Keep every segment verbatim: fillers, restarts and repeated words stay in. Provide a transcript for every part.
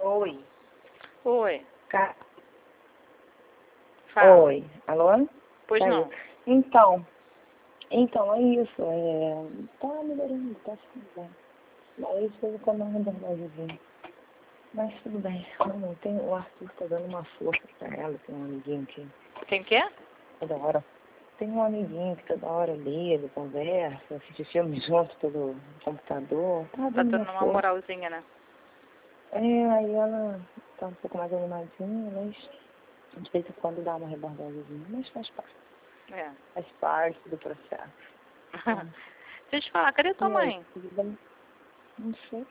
Oi. Oi. Ca... Fala. Oi. Alô? Pois Caiu. não. Então, então é isso. É... Tá melhorando, tá ficando bem. Mas eu vou tomar uma rebordagemzinha. Mas tudo bem. Não, tem, o Arthur tá dando uma força pra ela. Tem um amiguinho que Tem o quê? toda hora. Tem um amiguinho que toda hora lê, ele conversa, assiste filme junto pelo computador. Tá Tá dando uma dando uma força. moralzinha, né? É, aí ela tá um pouco mais animadinha, mas de vez em quando dá uma rebordagemzinha. Mas faz parte. É. Faz parte do processo. Então, Deixa eu te falar, cadê tua e aí, mãe? tudo bem? Não sei.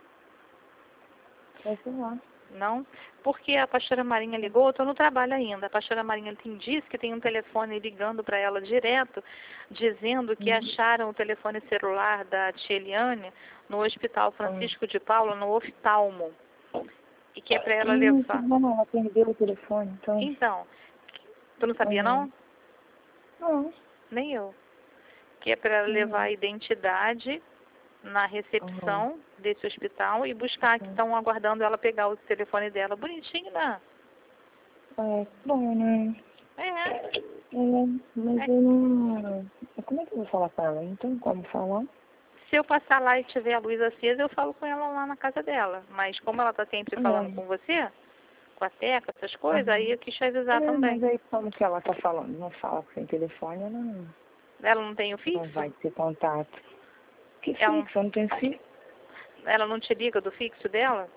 Vai ser lá. Não? Porque a pastora Marinha ligou, eu tô no trabalho ainda. A pastora Marinha tem, disse que tem um telefone ligando para ela direto, dizendo que Uhum. acharam o telefone celular da tia Eliane no Hospital Hum. Francisco de Paula, no oftalmo. E que é para ela Hum, que levar. bom, ela perdeu o telefone, então. Então, tu não sabia Uhum. não? Não. Nem eu. Que é para ela levar Uhum. a identidade na Uhum. recepção desse hospital e buscar, que estão aguardando ela pegar o telefone dela. Bonitinho, né? É, bom, né? É, É, mas é. eu não. Como é que eu vou falar com ela? Não tem como falar. Se eu passar lá e tiver a luz acesa, eu falo com ela lá na casa dela. Mas como ela tá sempre falando É. com você, com a Teca, essas coisas, aí Uhum. eu quis te avisar É, mas também. aí como que ela tá falando? Não fala sem telefone, ela não, Ela não tem o não fixo? vai ter contato. Que Ela, não- fixo, não tem fixo? ela não te liga do fixo dela?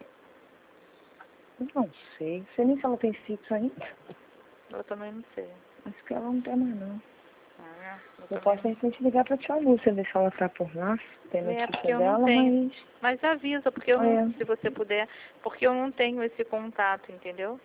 Não sei. Você nem falou que tem fixo ainda? Eu também não sei. Acho que ela não tem mais, não. Ah, eu Eu também posso, de repente, ligar pra tia Lúcia, ver se ela tá por lá. Tem não. É, porque notícia eu não dela, tenho. mas... Mas avisa, porque eu não, É, se você puder, porque eu não tenho esse contato, entendeu?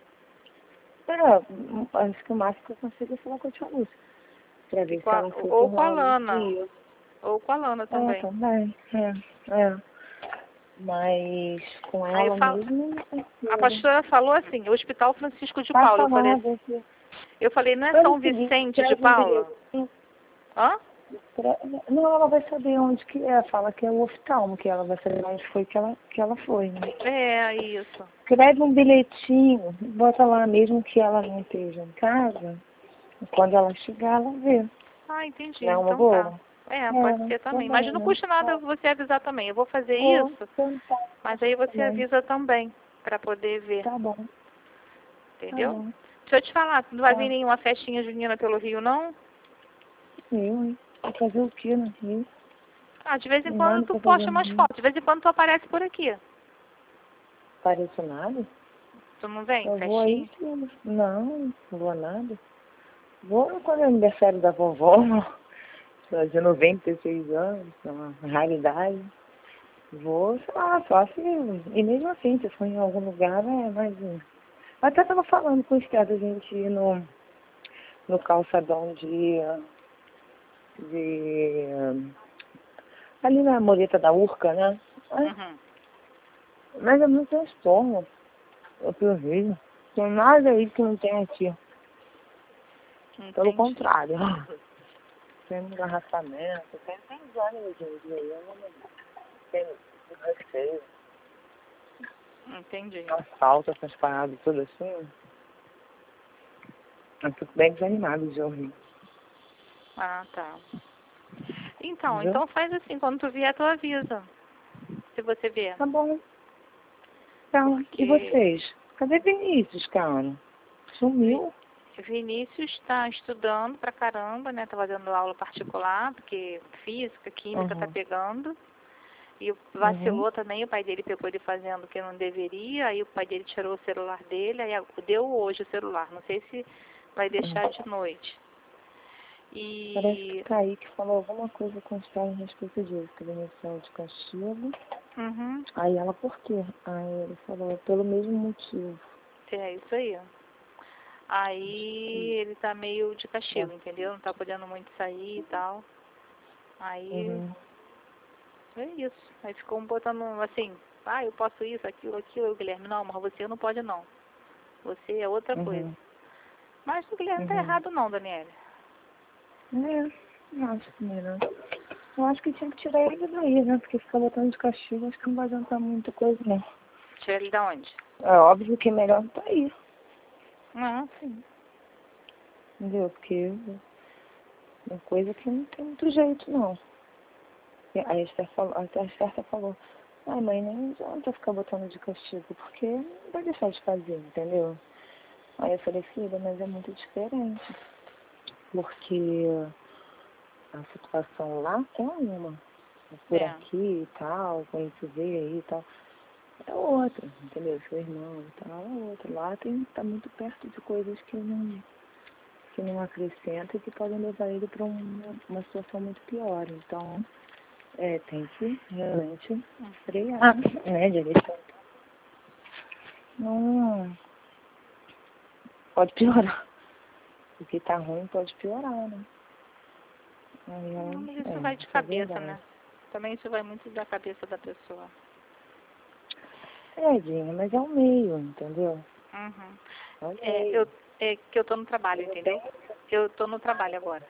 é, acho que o máximo que eu consigo é falar com a tia Lúcia. Pra E ver com se a- ela foi ou por com a lá nos Lana. dias. Ou com a Lana É, também. também. É, é. Mas com Aí eu ela falo, mesmo, não a consigo. pastora falou assim, o Hospital Francisco de Passa Paula. Eu falei, lá, assim- vê se... eu falei, não é Faz o São seguinte, Vicente de escreve um Paula? bilhetinho. Hã? Pra- Não, ela vai saber onde que é. Fala que é o oftalmo, que ela vai saber onde foi que ela, que ela foi, né? É, isso. Escreve um bilhetinho, bota lá mesmo que ela não esteja em casa. Quando ela chegar, ela vê. Ah, entendi. Não é uma Então tá. boa? É, pode É, ser também. Mas também, não né? custa nada É. você avisar também. Eu vou fazer Vou isso, tentar mas aí você também. avisa também, pra poder ver, Tá bom, tá entendeu? bom. Deixa eu te falar, não vai vir Tá. nenhuma festinha junina pelo Rio, não? Eu, hein? Vou fazer o quê no Rio? Ah, de vez em Tem quando nada tu pra fazer posta no umas Rio. fotos, de vez em quando tu aparece por aqui. Pareço nada? Tu não vem? Eu vou aí Festinha? sim. Não, não vou nada. Vou quando é aniversário da vovó, de noventa e seis anos, é uma raridade. Vou, sei lá, só se... E mesmo assim, se for em algum lugar, é mais um. Até tava falando com o Estado, a gente ir no, no calçadão de... de... ali na Moreta da Urca, né? É, Uhum. mas é muito transtorno, o que eu vejo. Tem nada aí que não tem aqui. Pelo Entendi. contrário. Tem um engarrafamento, tem, tem os ônibus de dia aí, eu não tem receio. Entendi. Asfalto, essas paradas, tudo assim. Eu fico bem desanimado de ouvir. Ah, tá. Então, Entendeu? então faz assim, quando tu vier, tu avisa. Se você vier. Tá bom. Então, e Porque vocês? Cadê Vinícius, cara? Vi- Sumiu? Vinícius está estudando pra caramba, né? Tá fazendo aula particular, porque física, química tá Uhum. pegando. E Uhum. vacilou também, o pai dele pegou ele fazendo o que não deveria, aí o pai dele tirou o celular dele, aí deu hoje o celular. Não sei se vai deixar Uhum. de noite. Parece que E. Kaique falou alguma coisa com os pais a respeito disso, que ele iniciou de castigo. Uhum. Aí ela, por quê? Aí ele falou, pelo mesmo motivo. É isso aí. Aí ele tá meio de É. castigo, entendeu? Não tá podendo muito sair e tal. Aí Uhum. é isso. Aí ficou um botando assim, ah, eu posso isso, aquilo, aquilo. E o Guilherme, não, mas você não pode não. Você é outra coisa. Uhum. Mas o Guilherme tá Uhum. errado não, Daniela. É, não acho que não. Eu acho que tinha que tirar ele daí, né? Porque ficar botando de castigo, acho que não vai adiantar muita coisa, não. Tirar ele da onde? É óbvio que é melhor não tá aí. Ah, sim. Entendeu? Porque é uma coisa que não tem muito jeito, não. E aí a Esther falou, a Esther falou, ai mãe, nem adianta ficar botando de castigo, porque não vai deixar de fazer, entendeu? Aí eu falei, filha, mas é muito diferente. Porque a situação lá é uma. Por É. aqui e tal, quando a gente vê aí e tal, é outra, entendeu? Seu irmão e tal, é outra. Lá tem, tá muito perto de coisas que não, que não acrescentam e que podem levar ele para uma, uma situação muito pior. Então, é, tem que realmente frear, né, direção. Não pode piorar. O que tá ruim pode piorar, né? Aí, Não, mas isso é, vai de é cabeça, verdade. né? Também isso vai muito da cabeça da pessoa. É, Dinha, mas é o meio, entendeu? Uhum. É o É, meio. eu, é que eu tô no trabalho, entendeu? Eu tô no trabalho agora.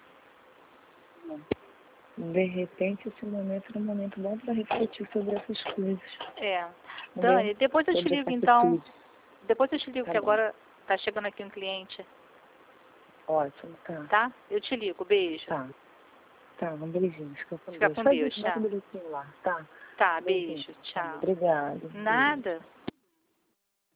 De repente, esse momento é um momento bom para refletir sobre essas coisas. É. Entendeu? Dani, depois eu te Sobre ligo essa então. atitude. Depois eu te ligo Tá que bom. agora tá chegando aqui um cliente, Ótimo, tá. tá? Eu te ligo. Beijo. Tá. Tá, um beijinho. Fica com Fica Deus. com Faz Deus, isso, bota tchau. um bilhetinho lá, tá? Tá, Beijinho. beijo, Tá, tchau. obrigado. Beijo. Nada.